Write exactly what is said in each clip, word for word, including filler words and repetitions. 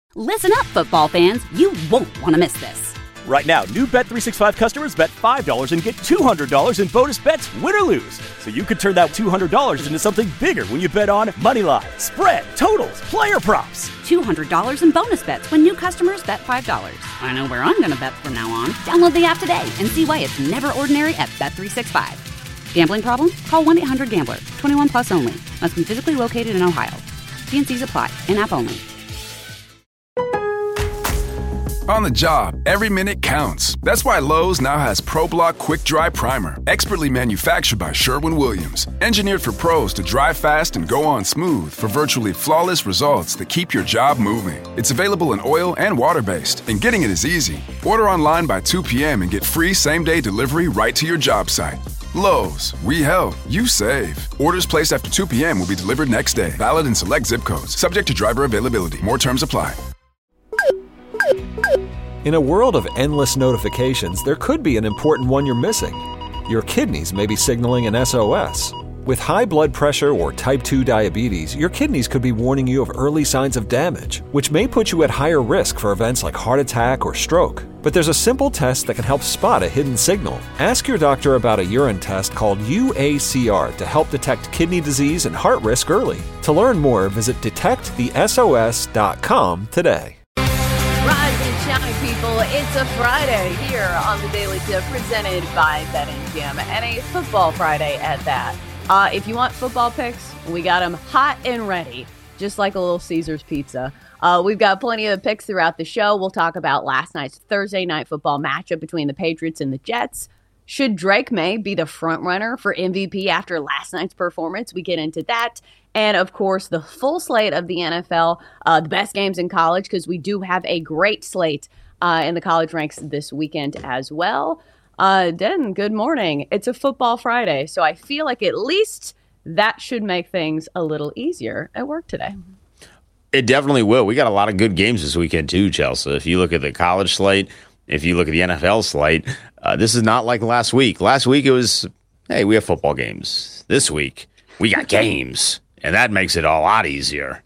Listen up, football fans. You won't want to miss this. Right now, new Bet three sixty-five customers bet five dollars and get two hundred dollars in bonus bets, win or lose. So you could turn that two hundred dollars into something bigger when you bet on money line, spread, totals, player props. two hundred dollars in bonus bets when new customers bet five dollars. I know where I'm going to bet from now on. Download the app today and see why it's never ordinary at Bet three sixty-five. Gambling problem? Call one eight hundred gambler. twenty-one plus only. Must be physically located in Ohio. T and C's apply. In-app only. On the job, every minute counts. That's why Lowe's now has ProBlock Quick Dry Primer, expertly manufactured by Sherwin-Williams. Engineered for pros to dry fast and go on smooth for virtually flawless results that keep your job moving. It's available in oil and water-based, and getting it is easy. Order online by two p.m. and get free same-day delivery right to your job site. Lowe's, we help, you save. Orders placed after two p.m. will be delivered next day. Valid in select zip codes. Subject to driver availability. More terms apply. In a world of endless notifications, there could be an important one you're missing. Your kidneys may be signaling an S O S. With high blood pressure or type two diabetes, your kidneys could be warning you of early signs of damage, which may put you at higher risk for events like heart attack or stroke. But there's a simple test that can help spot a hidden signal. Ask your doctor about a urine test called U A C R to help detect kidney disease and heart risk early. To learn more, visit detect the S O S dot com today. Rise and shine, people. It's a Friday here on the Daily Tip presented by BetMGM, and a football Friday at that. Uh, if you want football picks, we got them hot and ready, just like a Little Caesars pizza. Uh, we've got plenty of picks throughout the show. We'll talk about last night's Thursday night football matchup between the Patriots and the Jets. Should Drake May be the front runner for M V P after last night's performance? We get into that. And, of course, the full slate of the N F L, uh, the best games in college, because we do have a great slate uh, in the college ranks this weekend as well. Uh, Den, good morning. It's a football Friday, so I feel like at least that should make things a little easier at work today. It definitely will. We got a lot of good games this weekend, too, Chelsea. If you look at the college slate, if you look at the N F L slate, uh, this is not like last week. Last week it was, hey, we have football games. This week, we got games. And that makes it a lot easier.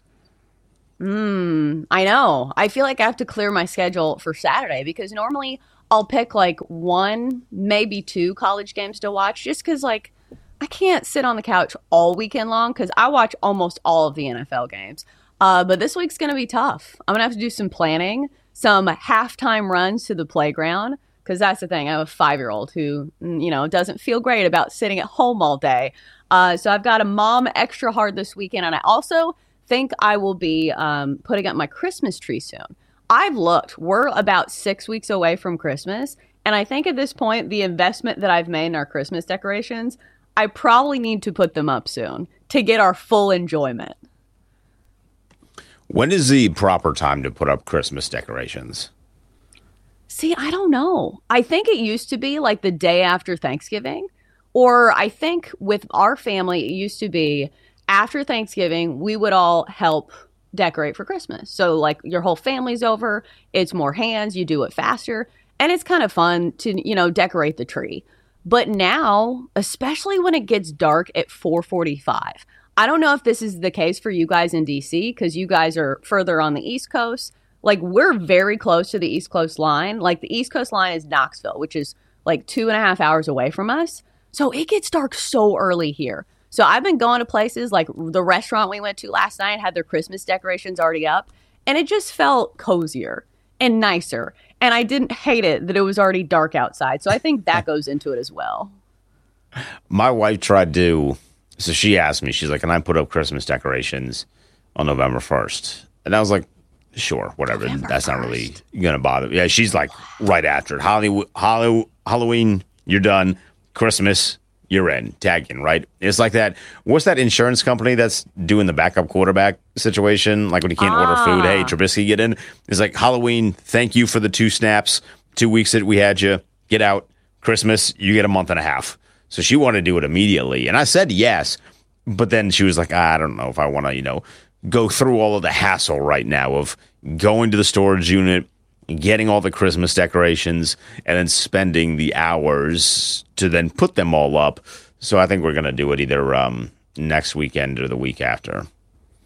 Mm, I know. I feel like I have to clear my schedule for Saturday because normally I'll pick like one, maybe two college games to watch just because like I can't sit on the couch all weekend long because I watch almost all of the N F L games. Uh, but this week's going to be tough. I'm going to have to do some planning, some halftime runs to the playground because that's the thing. I have a five-year-old who, you know, doesn't feel great about sitting at home all day. Uh, so I've got a mom extra hard this weekend, and I also think I will be um, putting up my Christmas tree soon. I've looked. We're about six weeks away from Christmas, and I think at this point, the investment that I've made in our Christmas decorations, I probably need to put them up soon to get our full enjoyment. When is the proper time to put up Christmas decorations? See, I don't know. I think it used to be like the day after Thanksgiving. Or I think with our family, it used to be after Thanksgiving, we would all help decorate for Christmas. So like your whole family's over, it's more hands, you do it faster, and it's kind of fun to, you know, decorate the tree. But now, especially when it gets dark at four forty-five, I don't know if this is the case for you guys in D C because you guys are further on the East Coast. Like we're very close to the East Coast line. Like the East Coast line is Knoxville, which is like two and a half hours away from us. So it gets dark so early here. So I've been going to places like the restaurant we went to last night had their Christmas decorations already up. And it just felt cozier and nicer. And I didn't hate it that it was already dark outside. So I think that goes into it as well. My wife tried to, so she asked me, she's like, can I put up Christmas decorations on November first? And I was like, sure, whatever. November That's first. Not really going to bother me. Yeah, she's like right after it. Holly, Holly, Halloween, you're done. Christmas, you're in, tag in, right? It's like that. What's that insurance company that's doing the backup quarterback situation? Like when you can't ah. order food, hey, Trubisky, get in. It's like Halloween, thank you for the two snaps, two weeks that we had you. Get out. Christmas, you get a month and a half. So she wanted to do it immediately. And I said yes, but then she was like, I don't know if I want to, you know, go through all of the hassle right now of going to the storage unit, getting all the Christmas decorations, and then spending the hours to then put them all up. So I think we're going to do it either um, next weekend or the week after.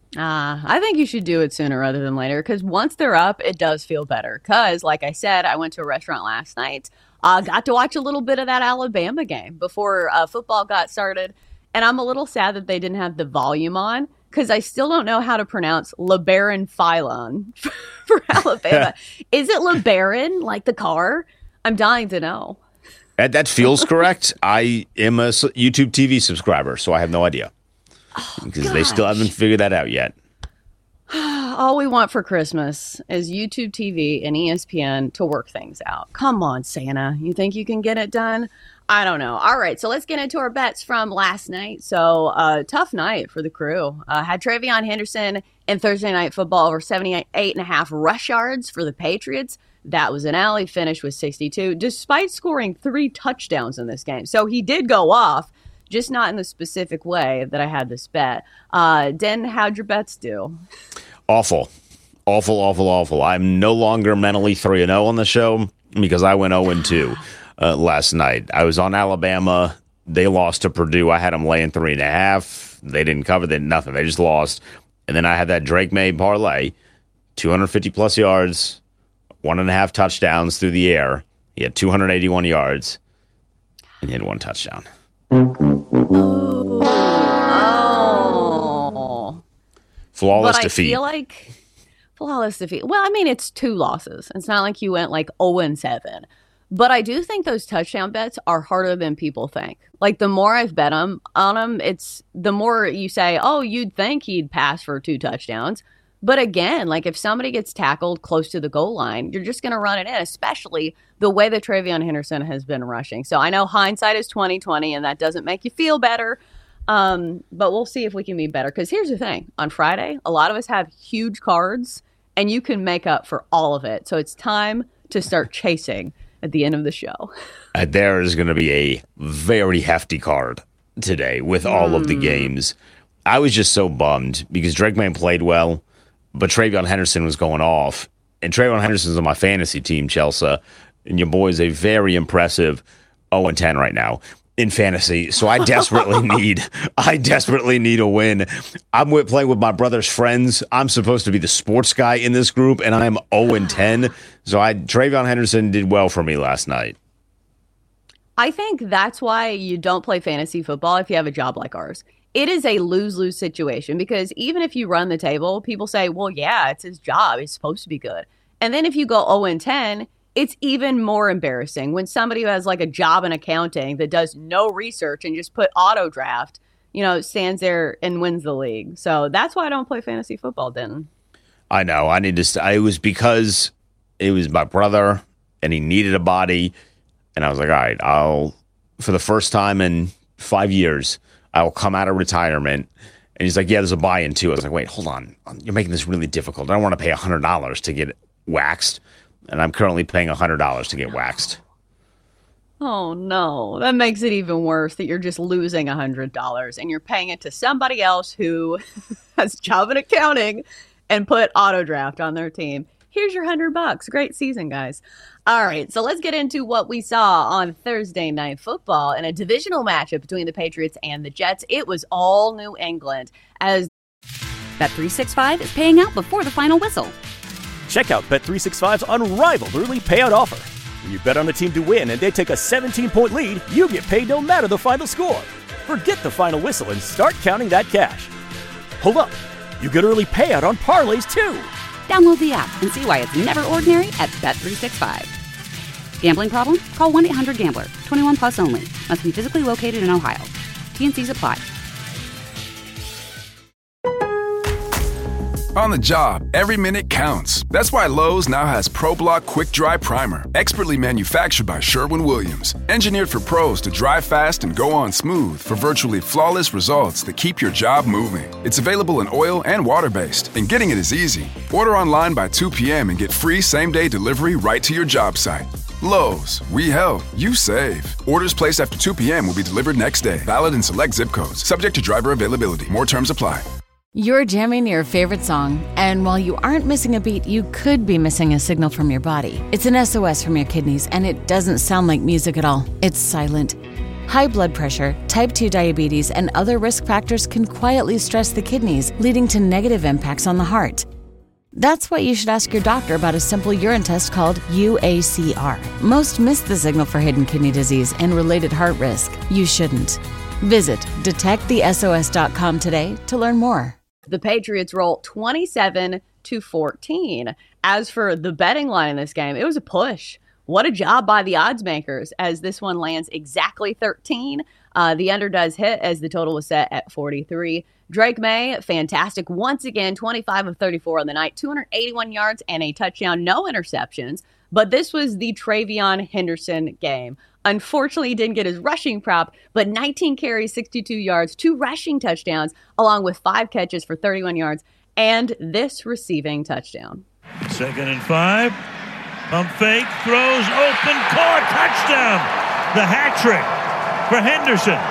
Uh, I think you should do it sooner rather than later because once they're up, it does feel better. Because, like I said, I went to a restaurant last night, uh, got to watch a little bit of that Alabama game before uh, football got started. And I'm a little sad that they didn't have the volume on because I still don't know how to pronounce LeBaron Philon for Alabama. Is it LeBaron, like the car? I'm dying to know. That, that feels correct. I am a YouTube T V subscriber, so I have no idea. Because oh, they still haven't figured that out yet. All we want for Christmas is YouTube T V and E S P N to work things out. Come on, Santa. You think you can get it done? I don't know. All right, so let's get into our bets from last night. So, uh, tough night for the crew. Uh, had TreVeyon Henderson in Thursday Night Football over seventy-eight and a half rush yards for the Patriots. That was an alley, finished with sixty-two, despite scoring three touchdowns in this game. So he did go off, just not in the specific way that I had this bet. Uh, Den, how'd your bets do? Awful. Awful, awful, awful. I'm no longer mentally three and oh on the show because I went oh and two uh, last night. I was on Alabama. They lost to Purdue. I had them laying three and a half. They didn't cover that, nothing. They just lost. And then I had that Drake May parlay, two hundred fifty plus yards, one and a half touchdowns through the air. He had two hundred eighty-one yards, and he had one touchdown. Oh. oh. Flawless but defeat. I feel like flawless defeat. Well, I mean, it's two losses. It's not like you went like oh and seven. But I do think those touchdown bets are harder than people think. Like the more I've bet them, on them, it's the more you say, oh, you'd think he'd pass for two touchdowns. But again, like if somebody gets tackled close to the goal line, you're just going to run it in, especially the way that TreVeyon Henderson has been rushing. So I know hindsight is twenty twenty, and that doesn't make you feel better. Um, but we'll see if we can be better. Because here's the thing. On Friday, a lot of us have huge cards, and you can make up for all of it. So it's time to start chasing at the end of the show. Uh, there is going to be a very hefty card today with all mm. of the games. I was just so bummed because Drake May played well, but TreVeyon Henderson was going off. And TreVeyon Henderson's on my fantasy team, Chelsea. And your boy is a very impressive oh and ten right now in fantasy. So I desperately need, I desperately need a win. I'm with, playing with my brother's friends. I'm supposed to be the sports guy in this group, and I'm oh and ten. So I TreVeyon Henderson did well for me last night. I think that's why you don't play fantasy football if you have a job like ours. It is a lose-lose situation because even if you run the table, people say, well, yeah, it's his job. He's supposed to be good. And then if you go oh and ten, it's even more embarrassing when somebody who has like a job in accounting that does no research and just put auto draft, you know, stands there and wins the league. So that's why I don't play fantasy football, Denton. I know. I need to. St- it was because it was my brother and he needed a body. And I was like, all right, I'll, for the first time in five years, I will come out of retirement. And he's like, yeah, there's a buy-in too. I was like, wait, hold on. You're making this really difficult. I don't want to pay one hundred dollars to get waxed. And I'm currently paying one hundred dollars to get waxed. Oh, no. That makes it even worse that you're just losing one hundred dollars and you're paying it to somebody else who has a job in accounting and put auto draft on their team. Here's your one hundred bucks. Great season, guys. All right, so let's get into what we saw on Thursday Night Football in a divisional matchup between the Patriots and the Jets. It was all New England as Bet three sixty-five is paying out before the final whistle. Check out Bet three sixty-five's unrivaled early payout offer. When you bet on a team to win and they take a seventeen-point lead, you get paid no matter the final score. Forget the final whistle and start counting that cash. Hold up. You get early payout on parlays, too. Download the app and see why it's never ordinary at Bet three sixty-five. Gambling problem? Call one eight hundred gambler. twenty-one plus only. Must be physically located in Ohio. T and C's apply. On the job, every minute counts. That's why Lowe's now has ProBlock Quick Dry Primer, expertly manufactured by Sherwin-Williams. Engineered for pros to dry fast and go on smooth for virtually flawless results that keep your job moving. It's available in oil and water-based, and getting it is easy. Order online by two p.m. and get free same-day delivery right to your job site. Lowe's, we help, you save. Orders placed after two p.m. will be delivered next day. Valid in select zip codes. Subject to driver availability. More terms apply. You're jamming your favorite song, and while you aren't missing a beat, you could be missing a signal from your body. It's an S O S from your kidneys, and it doesn't sound like music at all. It's silent. High blood pressure, type two diabetes, and other risk factors can quietly stress the kidneys, leading to negative impacts on the heart. That's why you should ask your doctor about a simple urine test called U A C R. Most miss the signal for hidden kidney disease and related heart risk. You shouldn't. Visit detect the S O S dot com today to learn more. The Patriots roll twenty-seven to fourteen. As for the betting line in this game, it was a push. What a job by the odds makers as this one lands exactly thirteen. Uh, the under does hit as the total was set at forty-three. Drake May, fantastic. Once again, twenty-five of thirty-four on the night, two hundred eighty-one yards and a touchdown, no interceptions. But this was the TreVeyon Henderson game. Unfortunately, he didn't get his rushing prop, but nineteen carries, sixty-two yards, two rushing touchdowns, along with five catches for thirty-one yards, and this receiving touchdown. Second and five. Pump fake, throws, open, caught, touchdown. The hat trick for Henderson.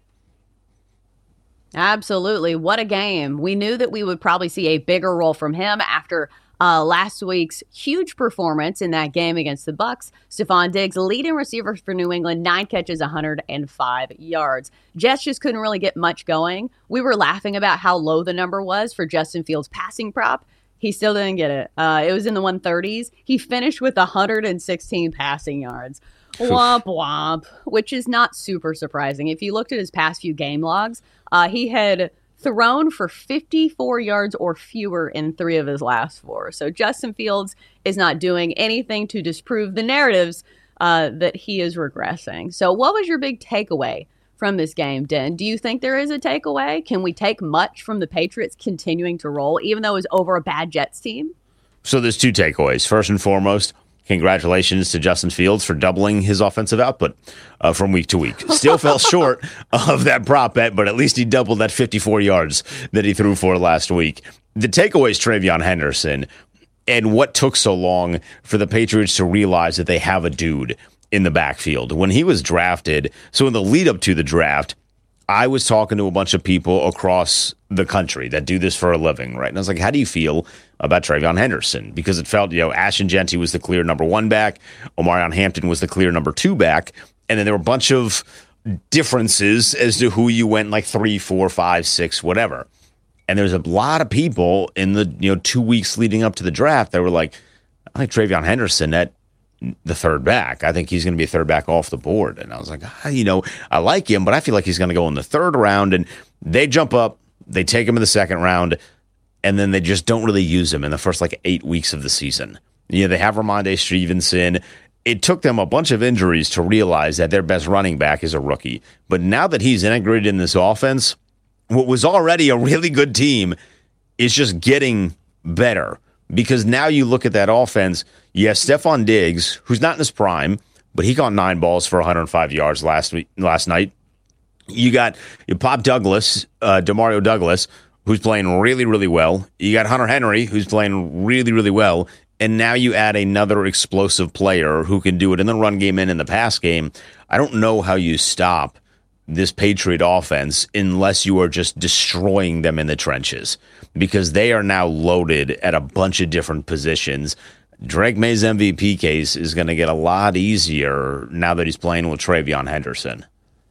Absolutely. What a game. We knew that we would probably see a bigger role from him after uh, last week's huge performance in that game against the Bucs. Stephon Diggs, leading receiver for New England, nine catches, one hundred five yards. Jets just couldn't really get much going. We were laughing about how low the number was for Justin Fields' passing prop. He still didn't get it. Uh, it was in the one thirties. He finished with one hundred sixteen passing yards. Womp womp, which is not super surprising. If you looked at his past few game logs, uh, he had thrown for fifty-four yards or fewer in three of his last four. So Justin Fields is not doing anything to disprove the narratives uh, that he is regressing. So what was your big takeaway from this game, Den? Do you think there is a takeaway? Can we take much from the Patriots continuing to roll, even though it was over a bad Jets team? So there's two takeaways. First and foremost, congratulations to Justin Fields for doubling his offensive output uh, from week to week. Still fell short of that prop bet, but at least he doubled that fifty-four yards that he threw for last week. The takeaway is TreVeyon Henderson, and what took so long for the Patriots to realize that they have a dude in the backfield. When he was drafted, so in the lead up to the draft, I was talking to a bunch of people across the country that do this for a living, right? And I was like, how do you feel about TreVeyon Henderson? Because it felt, you know, Ashton Jeanty was the clear number one back. Omarion Hampton was the clear number two back. And then there were a bunch of differences as to who you went like three, four, five, six, whatever. And there's a lot of people in the, you know, two weeks leading up to the draft that were like, I like TreVeyon Henderson at the third back. I think he's going to be a third back off the board. And I was like, ah, you know, I like him, but I feel like he's going to go in the third round. And they jump up, they take him in the second round, and then they just don't really use him in the first like eight weeks of the season. You know, they have Ramondre Stevenson. It took them a bunch of injuries to realize that their best running back is a rookie. But now that he's integrated in this offense, what was already a really good team is just getting better. Because now you look at that offense, you have Stephon Diggs, who's not in his prime, but he caught nine balls for one hundred five yards last week, last night. You got you Pop Douglas, uh, Demario Douglas, who's playing really, really well. You got Hunter Henry, who's playing really, really well. And now you add another explosive player who can do it in the run game and in the pass game. I don't know how you stop this Patriot offense unless you are just destroying them in the trenches, because they are now loaded at a bunch of different positions. Drake May's M V P case is going to get a lot easier now that he's playing with TreVeyon Henderson.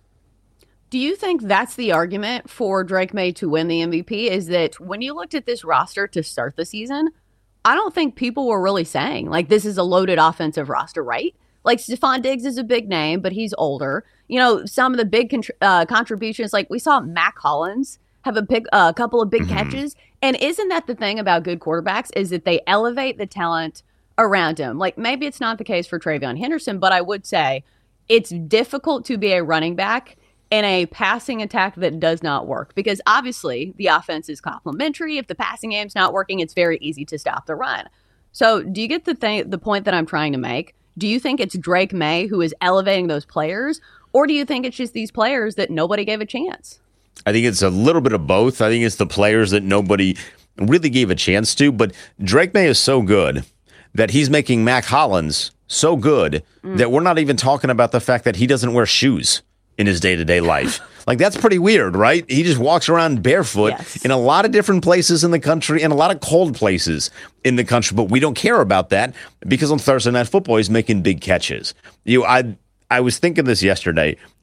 Do you think that's the argument for Drake May to win the M V P, is that when you looked at this roster to start the season, I don't think people were really saying, like, this is a loaded offensive roster, right? Like, Stephon Diggs is a big name, but he's older. You know, some of the big contr- uh, contributions, like we saw Mac Hollins have a big, uh, couple of big mm-hmm. catches. And isn't that the thing about good quarterbacks, is that they elevate the talent around him? Like, maybe it's not the case for TreVeyon Henderson, but I would say it's difficult to be a running back in a passing attack that does not work, because obviously the offense is complementary. If the passing game's not working, it's very easy to stop the run. So do you get the thing, the point that I'm trying to make? Do you think it's Drake May who is elevating those players, or do you think it's just these players that nobody gave a chance? I think it's a little bit of both. I think it's the players that nobody really gave a chance to, but Drake May is so good that he's making Mac Hollins so good mm. that we're not even talking about the fact that he doesn't wear shoes in his day-to-day life. Like, that's pretty weird, right? He just walks around barefoot yes. in a lot of different places in the country and a lot of cold places in the country, but we don't care about that because on Thursday Night Football, he's making big catches. You know, I I was thinking this yesterday.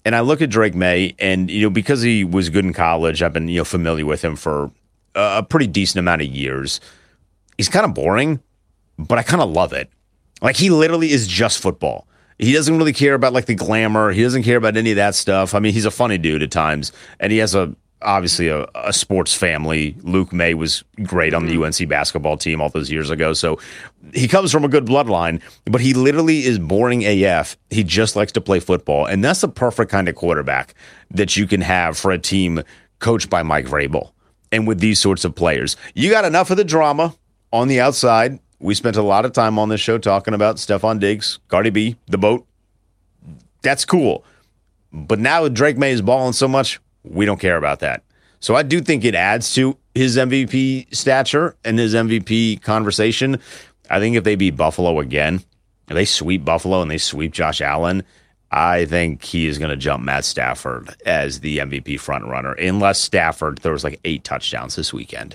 And I look at Drake May, and, you know, because he was good in college, I've been, you know, familiar with him for a pretty decent amount of years. He's kind of boring, but I kind of love it. Like, he literally is just football. He doesn't really care about, like, the glamour. He doesn't care about any of that stuff. I mean, he's a funny dude at times, and he has a obviously a, a sports family. Luke May was great on the U N C basketball team all those years ago. So he comes from a good bloodline, but he literally is boring A F. He just likes to play football. And that's the perfect kind of quarterback that you can have for a team coached by Mike Vrabel. And with these sorts of players, you got enough of the drama on the outside. We spent a lot of time on this show talking about Stephon Diggs, Cardi B, the boat. That's cool. But now Drake May is balling so much, we don't care about that. So I do think it adds to his M V P stature and his M V P conversation. I think if they beat Buffalo again, if they sweep Buffalo and they sweep Josh Allen, I think he is going to jump Matt Stafford as the M V P frontrunner, unless Stafford throws like eight touchdowns this weekend.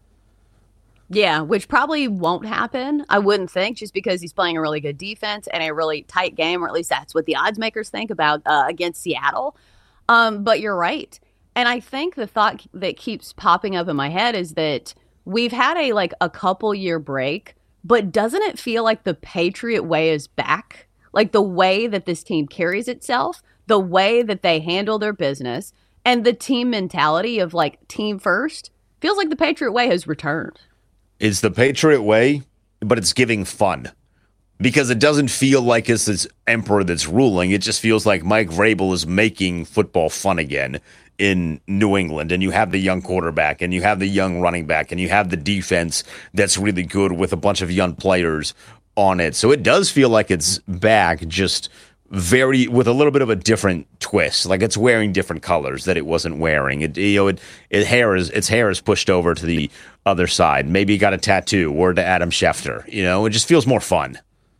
Yeah, which probably won't happen, I wouldn't think, just because he's playing a really good defense and a really tight game, or at least that's what the odds makers think about uh, against Seattle. Um, but you're right. And I think the thought that keeps popping up in my head is that we've had a like a couple year break, but doesn't it feel like the Patriot way is back? Like the way that this team carries itself, the way that they handle their business, and the team mentality of like team first feels like the Patriot way has returned. It's the Patriot way, but it's giving fun. Because it doesn't feel like it's this emperor that's ruling. It just feels like Mike Vrabel is making football fun again in New England. And you have the young quarterback, and you have the young running back, and you have the defense that's really good with a bunch of young players on it. So it does feel like it's back, just very with a little bit of a different twist. Like it's wearing different colors that it wasn't wearing. It, you know, it, it hair is its hair is pushed over to the other side. Maybe he got a tattoo, or to Adam Schefter. You know, it just feels more fun.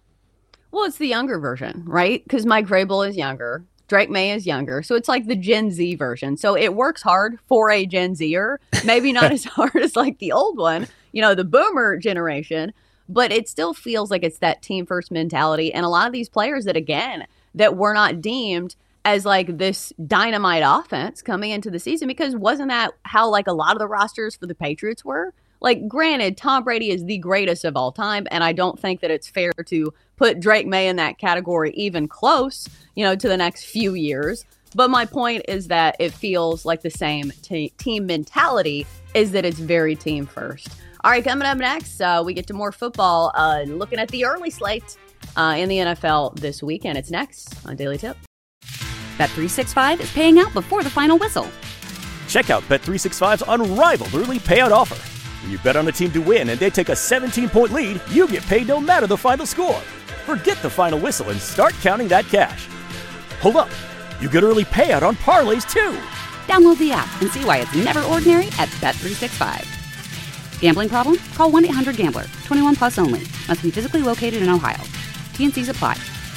Well, it's the younger version, right? Because Mike Vrabel is younger. Drake May is younger. So it's like the Gen Z version. So it works hard for a Gen Zer. Maybe not as hard as like the old one, you know, the boomer generation. But it still feels like it's that team first mentality. And a lot of these players that, again, that were not deemed as like this dynamite offense coming into the season, because wasn't that how like a lot of the rosters for the Patriots were? Like, granted, Tom Brady is the greatest of all time, and I don't think that it's fair to put Drake May in that category even close, you know, to the next few years. But my point is that it feels like the same t- team mentality is that it's very team first. All right, coming up next, uh, we get to more football, uh, looking at the early slate uh, in the N F L this weekend. It's next on Daily Tip. Bet three sixty-five is paying out before the final whistle. Check out Bet three sixty-five's unrivaled early payout offer. When you bet on a team to win and they take a seventeen-point lead, you get paid no matter the final score. Forget the final whistle and start counting that cash. Hold up. You get early payout on parlays, too. Download the app and see why it's never ordinary at Bet three sixty-five. Gambling problem? Call one eight hundred gambler. twenty-one plus only. Must be physically located in Ohio. T N Cs apply.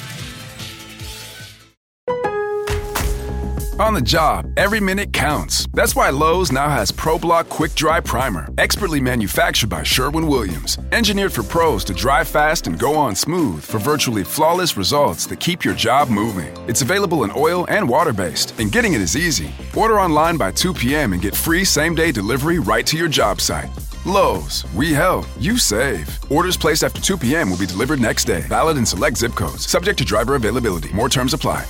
On the job, every minute counts. That's why Lowe's now has ProBlock Quick Dry Primer, expertly manufactured by Sherwin-Williams. Engineered for pros to dry fast and go on smooth for virtually flawless results that keep your job moving. It's available in oil and water-based, and getting it is easy. Order online by two p.m. and get free same-day delivery right to your job site. Lowe's, we help, you save. Orders placed after two p.m. will be delivered next day. Valid in select zip codes. Subject to driver availability. More terms apply.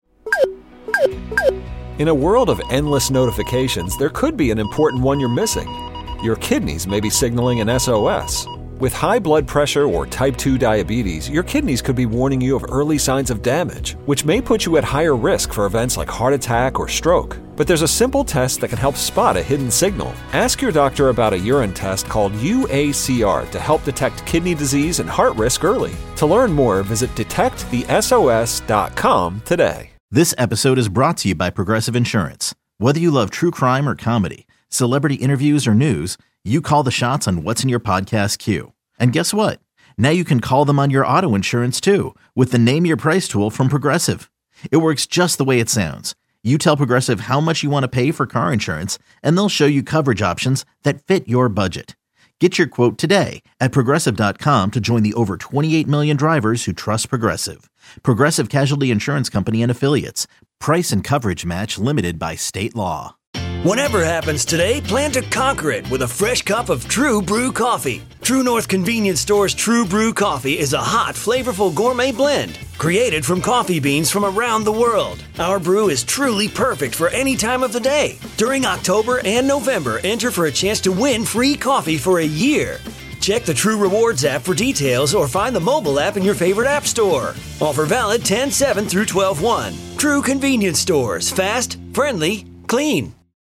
In a world of endless notifications, there could be an important one you're missing. Your kidneys may be signaling an S O S. With high blood pressure or type two diabetes, your kidneys could be warning you of early signs of damage, which may put you at higher risk for events like heart attack or stroke. But there's a simple test that can help spot a hidden signal. Ask your doctor about a urine test called U A C R to help detect kidney disease and heart risk early. To learn more, visit detect the S O S dot com today. This episode is brought to you by Progressive Insurance. Whether you love true crime or comedy, celebrity interviews or news, you call the shots on what's in your podcast queue. And guess what? Now you can call them on your auto insurance too with the Name Your Price tool from Progressive. It works just the way it sounds. You tell Progressive how much you want to pay for car insurance, and they'll show you coverage options that fit your budget. Get your quote today at Progressive dot com to join the over twenty-eight million drivers who trust Progressive. Progressive Casualty Insurance Company and Affiliates. Price and coverage match limited by state law. Whatever happens today, plan to conquer it with a fresh cup of True Brew coffee. True North Convenience Store's True Brew coffee is a hot, flavorful gourmet blend created from coffee beans from around the world. Our brew is truly perfect for any time of the day. During October and November, enter for a chance to win free coffee for a year. Check the True Rewards app for details or find the mobile app in your favorite app store. Offer valid ten seven through twelve one. True Convenience Stores. Fast, friendly, clean.